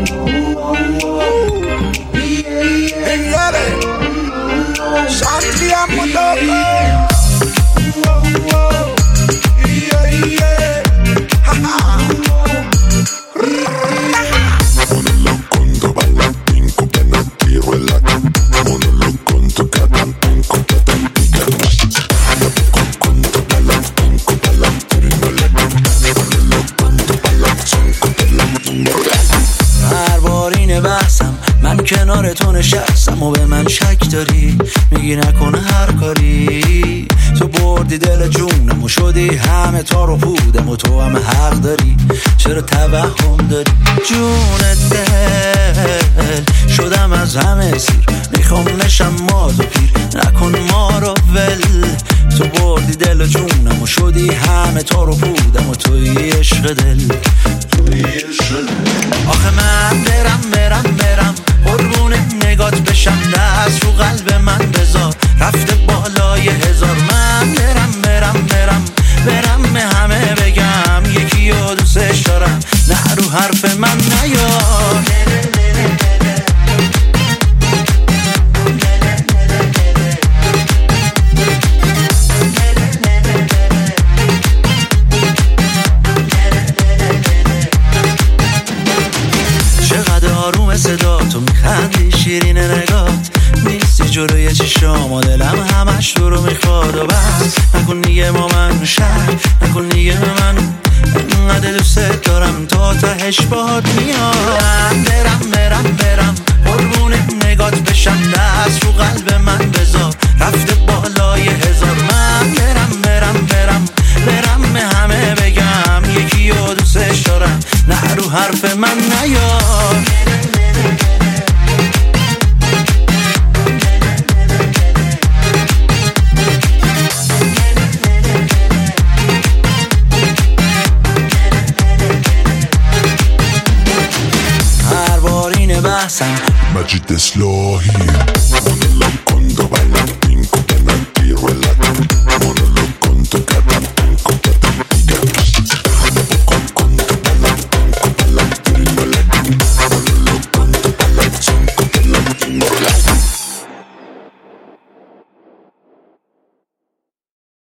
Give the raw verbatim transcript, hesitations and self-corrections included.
Saltiamo dopo. من کنار تو نشستم و به من شک داری، میگی نکنه هر کاری. تو بردی دل جونم و شدی همه تار و پودم و تو هم حق داری. چرا توهم داری جون دل؟ شدم از همه سیر، میخوام نشم ماد و پیر، نکن ما رو ول. تو بردی دل جونم و شدی همه تار و پودم و توی عشق دل. آخه من برم برم برم قربون نگات بشم، دست رو قلب من بذار رفته بالای هزار. من برم برم برم برم به همه بگم یکی رو دوستش دارم، نه رو حرف من نیار. آروم صدا تو میخندی شیرین نگات، نیستی جلوی چشام و دلم همش تو رو میخواد. و بس نکن دیگه با من شهر، نکن دیگه به من، انقدر دوست دارم تا تهش باهات میاد. من برم برم برم قربون نگات بشم، دست رو قلب من بذار رفته بالای هزار. من برم برم برم برم به همه بگم یکی رو دوستش دارم، نه رو حرف من نیار. هر بار اینه بحثم مجید اصلاحی.